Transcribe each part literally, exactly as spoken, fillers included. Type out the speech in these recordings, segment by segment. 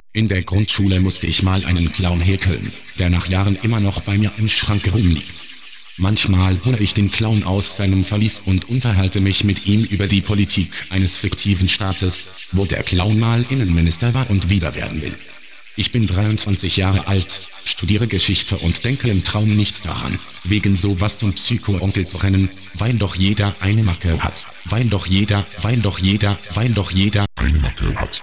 In der Grundschule musste ich mal einen Clown häkeln, der nach Jahren immer noch bei mir im Schrank rumliegt. Manchmal hole ich den Clown aus seinem Verlies und unterhalte mich mit ihm über die Politik eines fiktiven Staates, wo der Clown mal Innenminister war und wieder werden will. Ich bin dreiundzwanzig Jahre alt, studiere Geschichte und denke im Traum nicht daran, wegen sowas zum Psycho-Onkel zu rennen, weil doch jeder eine Macke hat. Weil doch jeder, weil doch jeder, weil doch jeder eine Macke hat.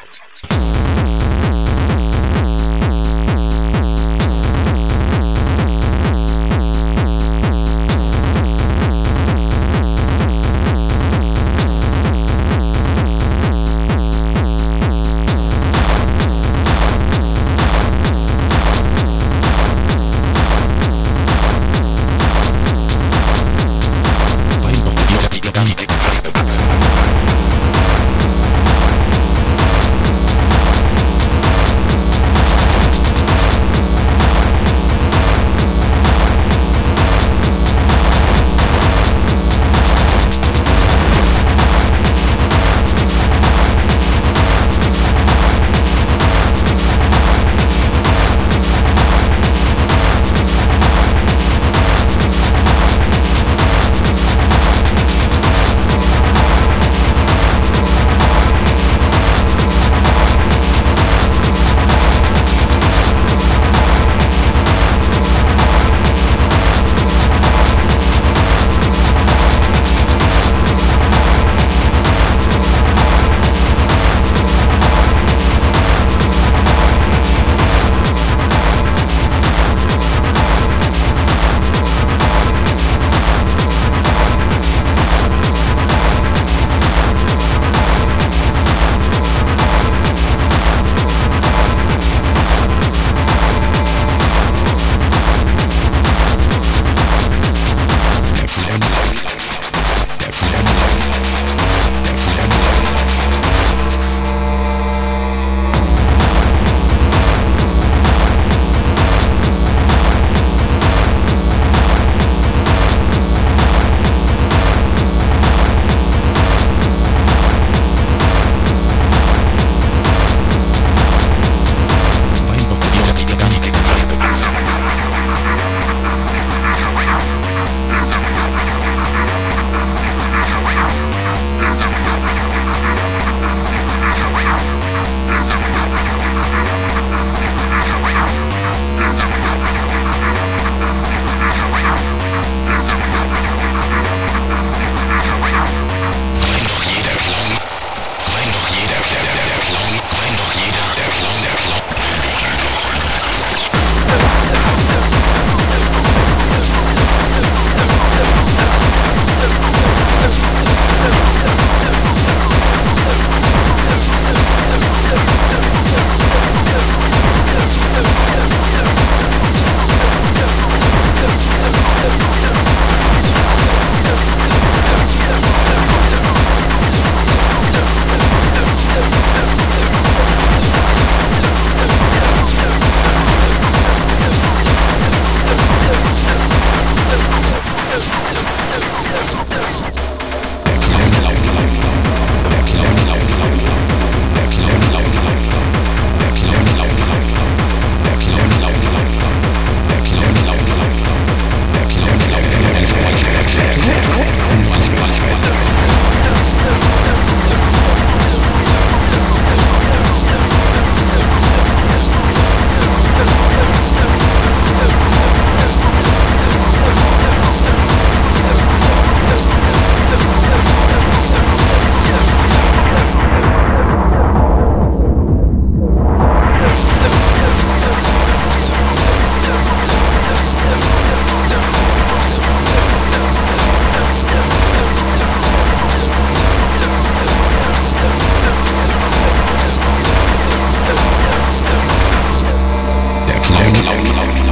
Clown.